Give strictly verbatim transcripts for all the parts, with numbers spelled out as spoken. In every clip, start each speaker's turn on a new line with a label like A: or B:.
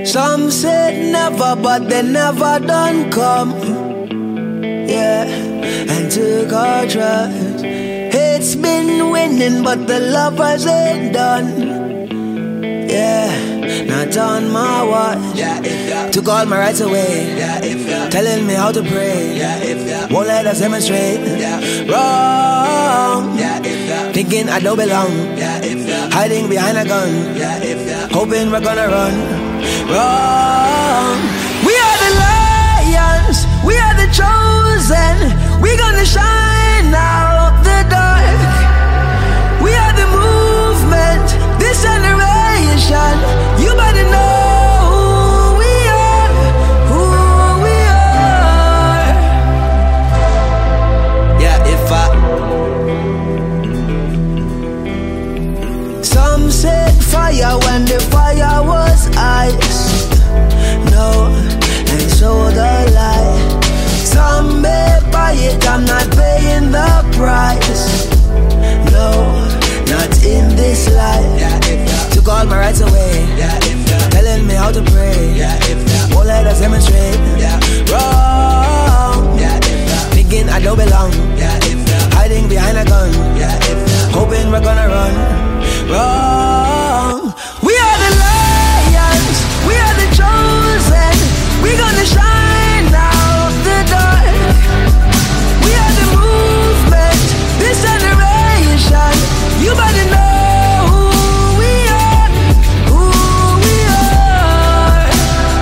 A: Some said never, but they never done come. Yeah, and took our trust. It's been winning, but the lovers ain't done. Yeah, not on my watch. Yeah, if yeah. Took all my rights away. Yeah, if yeah. Telling me how to pray. Yeah, if yeah. Won't let us demonstrate. Yeah. Wrong. Yeah, if yeah. Thinking I don't belong. Yeah, if yeah. Hiding behind a gun. Yeah, if yeah. Hoping we're gonna run. Wrong. We are the lions. We are the chosen. We gonna shine out the dark. We are the movement. This generation. You better know who we are. Who we are. Yeah, if I. Some said fire when the fire was ice. No, and so the light. Some may buy it, I'm not paying the price. No, not in this life. Yeah, if yeah. Took all my rights away. Yeah, if yeah. Telling me how to pray. Yeah, if yeah. Won't let us demonstrate. Yeah, wrong. Yeah, if yeah. Thinking I don't belong. Yeah, if yeah. Hiding behind a gun. Yeah, if yeah. Hoping we're gonna run. Wrong. We are the lions. We are the chosen. We gonna shine out the dark. We are the movement. This generation. You better know who we are. Who we are.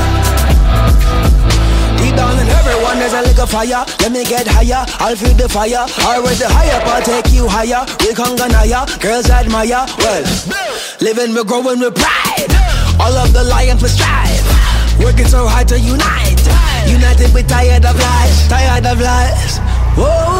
A: Deep down in everyone there's a lick of fire. Let me get higher. I'll feel the fire. Or with the higher, I'll take you higher. We'll conganaya. Girls admire. Well, living, we're growing with pride. All of the lions we strive. Working so hard to unite. United, we tired of lies. Tired of lies. Whoa.